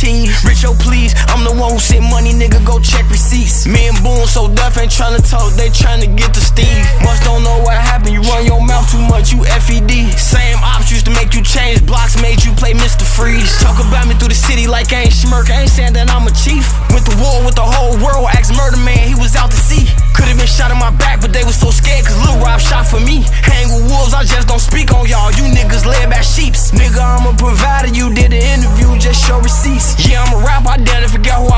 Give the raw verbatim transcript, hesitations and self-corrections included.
cheese. Rich, oh please, I'm the one who sent money, nigga, go check receipts. Me and Boone so deaf, ain't tryna talk, they tryna get to Steve. Must don't know what happened, you run your mouth too much, you F E D. Same ops used to make you change blocks, made you play Mister Freeze. Talk about me through the city like I ain't smirk, I ain't saying that I'm a chief. Went to war with the whole world, asked Murder Man, he was out to sea. Could've been shot in my back, but they was so scared, cause Lil Rob shot for me. Hang with wolves, I just don't speak on y'all, you niggas led back sheeps. Nigga, I'm a provider, you did an interview, just show receipts. Yeah, I'm a rapper, I dare to forget who